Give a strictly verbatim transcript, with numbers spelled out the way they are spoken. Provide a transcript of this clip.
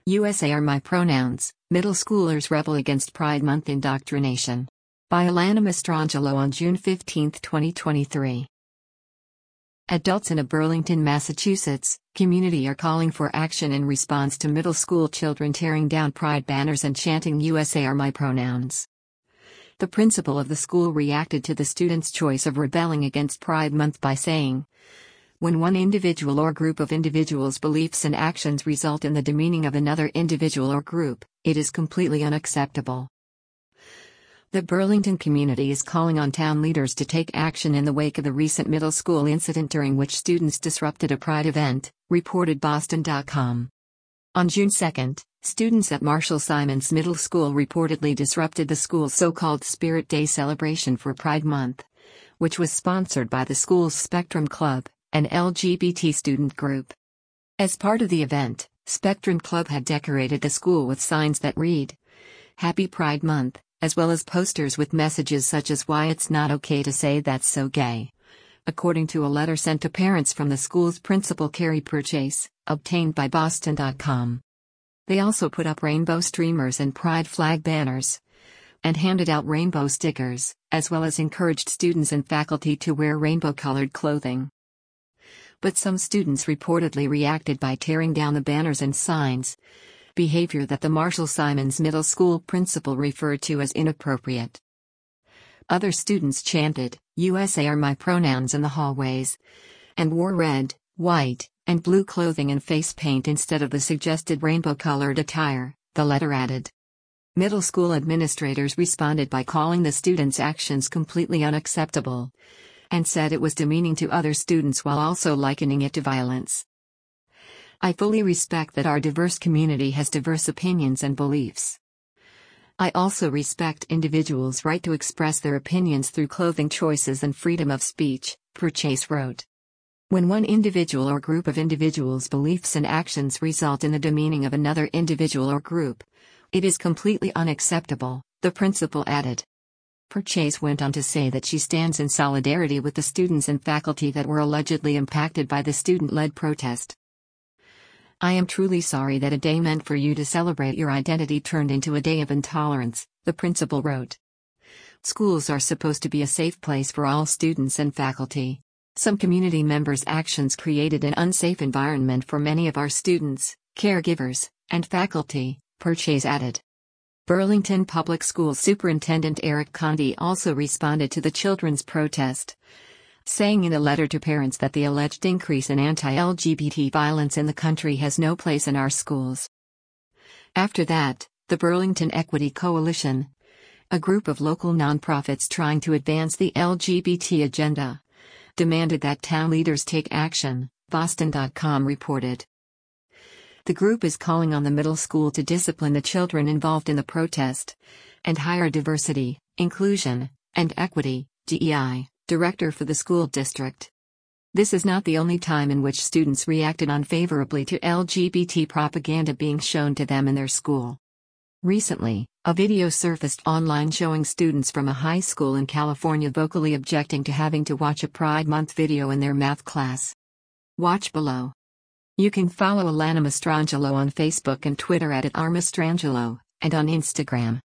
U S A are my pronouns. Middle schoolers rebel against Pride Month indoctrination. By Alana Mastrangelo on June fifteenth, twenty twenty-three. Adults in a Burlington, Massachusetts, community are calling for action in response to middle school children tearing down Pride banners and chanting U S A are my pronouns. The principal of the school reacted to the students' choice of rebelling against Pride Month by saying, "When one individual or group of individuals' beliefs and actions result in the demeaning of another individual or group, it is completely unacceptable." The Burlington community is calling on town leaders to take action in the wake of the recent middle school incident during which students disrupted a Pride event, reported Boston dot com. On June second, students at Marshall Simons Middle School reportedly disrupted the school's so-called Spirit Day celebration for Pride Month, which was sponsored by the school's Spectrum Club, an L G B T student group. As part of the event, Spectrum Club had decorated the school with signs that read, "Happy Pride Month," as well as posters with messages such as "Why it's not okay to say that's so gay," according to a letter sent to parents from the school's principal Carrie Purchase, obtained by Boston dot com. They also put up rainbow streamers and pride flag banners, and handed out rainbow stickers, as well as encouraged students and faculty to wear rainbow-colored clothing. But some students reportedly reacted by tearing down the banners and signs, behavior that the Marshall Simons Middle School principal referred to as inappropriate. Other students chanted, "U S A are my pronouns" in the hallways, and wore red, white, and blue clothing and face paint instead of the suggested rainbow-colored attire, the letter added. Middle school administrators responded by calling the students' actions completely unacceptable, and said it was demeaning to other students while also likening it to violence. "I fully respect that our diverse community has diverse opinions and beliefs. I also respect individuals' right to express their opinions through clothing choices and freedom of speech," Purchase wrote. "When one individual or group of individuals' beliefs and actions result in the demeaning of another individual or group, it is completely unacceptable," the principal added. Purchase went on to say that she stands in solidarity with the students and faculty that were allegedly impacted by the student-led protest. "I am truly sorry that a day meant for you to celebrate your identity turned into a day of intolerance," the principal wrote. "Schools are supposed to be a safe place for all students and faculty. Some community members' actions created an unsafe environment for many of our students, caregivers, and faculty," Purchase added. Burlington Public Schools Superintendent Eric Conde also responded to the children's protest, saying in a letter to parents that the alleged increase in anti-L G B T violence in the country has no place in our schools. After that, the Burlington Equity Coalition, a group of local nonprofits trying to advance the L G B T agenda, demanded that town leaders take action, Boston dot com reported. The group is calling on the middle school to discipline the children involved in the protest, and hire diversity, inclusion, and equity D E I director for the school district. This is not the only time in which students reacted unfavorably to L G B T propaganda being shown to them in their school. Recently, a video surfaced online showing students from a high school in California vocally objecting to having to watch a Pride Month video in their math class. Watch below. You can follow Alana Mastrangelo on Facebook and Twitter at Mastrangelo, and on Instagram.